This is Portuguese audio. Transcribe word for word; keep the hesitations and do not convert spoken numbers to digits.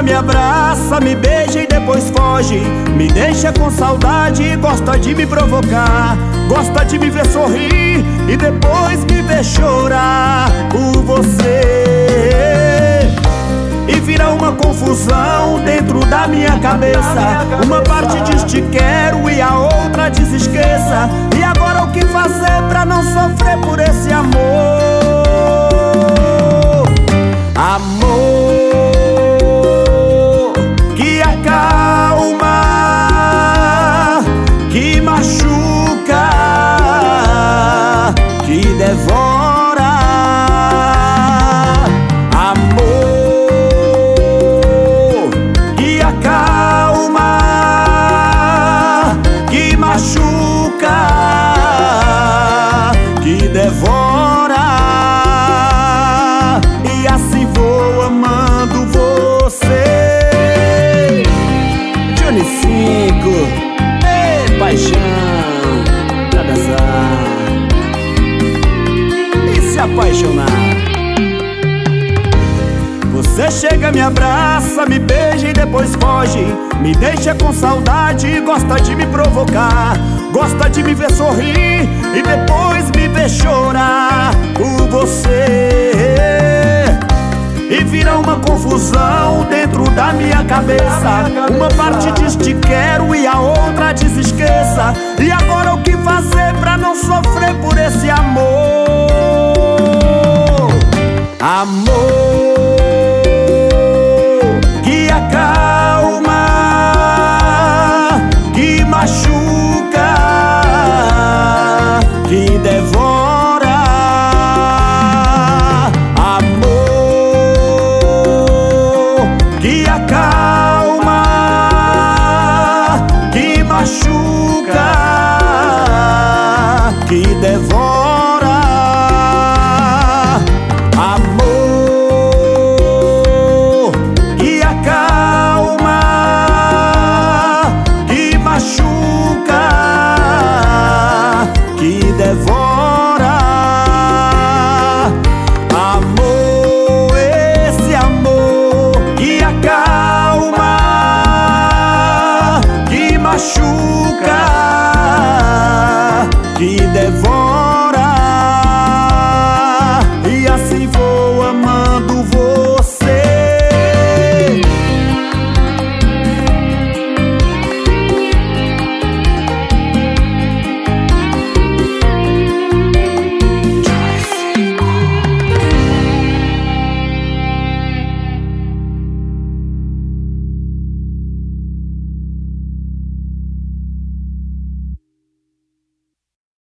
chega, me abraça, me beija e depois foge. Me deixa com saudade, gosta de me provocar. Gosta de me ver sorrir e depois me ver chorar por você. E vira uma confusão dentro da minha cabeça. Uma parte diz te quero e a outra diz esqueça. E agora o que fazer pra não sofrer por esse amor? Amor que acalma, que machuca, que devora. Amor que acalma, que machuca, que devora. E assim vou amando você. Johnny cinco, ei, paixão pra dançar e se apaixonar. Você chega, me abraça, me beija e depois foge. Me deixa com saudade, gosta de me provocar. Gosta de me ver sorrir e depois me ver chorar por você. E vira uma confusão dentro da minha cabeça. Uma parte diz te quero e a outra diz esqueça. E agora o que fazer pra não sofrer por esse amor? Amor que acalma, que machuca, que devora. Amor que acalma,